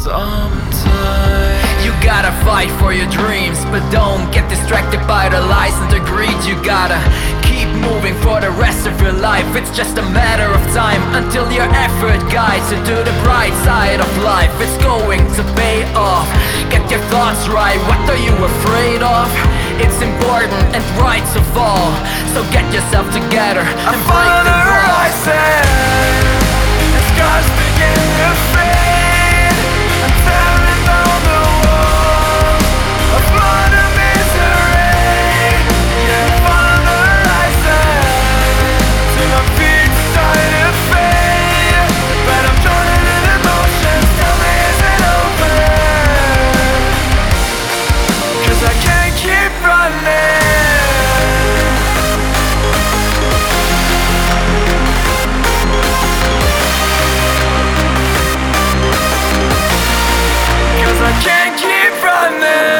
Sometimes you gotta fight for your dreams, but don't get distracted by the lies and the greed. You gotta keep moving for the rest of your life. It's just a matter of time until your effort guides you to the bright side of life. It's going to pay off. Get your thoughts right, what are you afraid of? It's important and right to fall, so get yourself together and break the horizon, the scars begin to fade. I'm tearing down the walls of modern misery. Yeah, follow the horizon till my feet start to fade. But I'm drowning in emotions, tell me is it over? 'Cause I can't keep running. I can't keep running.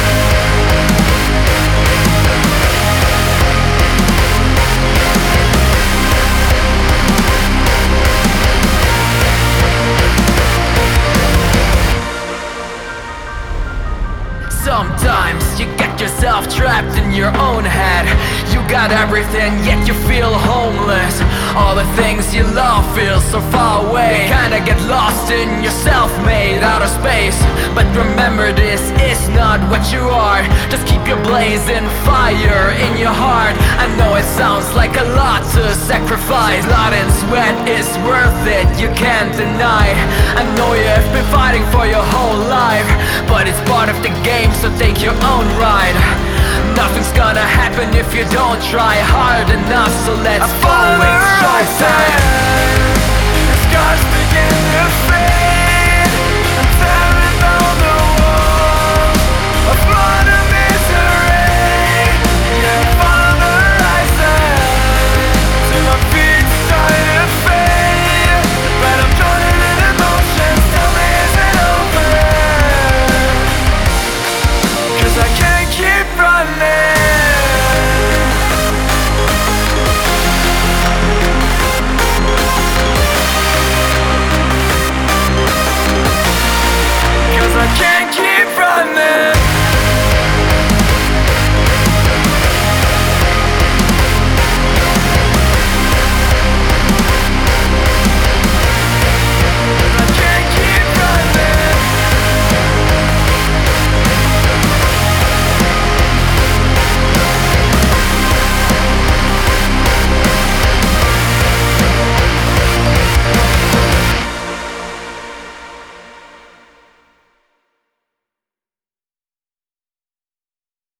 Sometimes you get yourself trapped in your own head. You got everything, yet you feel homeless. All the things you love feel so far away. You kinda get lost in yourself, made out of space. But remember, this is not what you are. Just keep your blazing fire in your heart. I know it sounds like a lot to sacrifice. Blood and sweat is worth it, you can't deny. I know you've been fighting for your whole life, but it's part of the game, so take your own ride. Nothing's gonna happen if you don't try hard enough, so let's follow it. The scars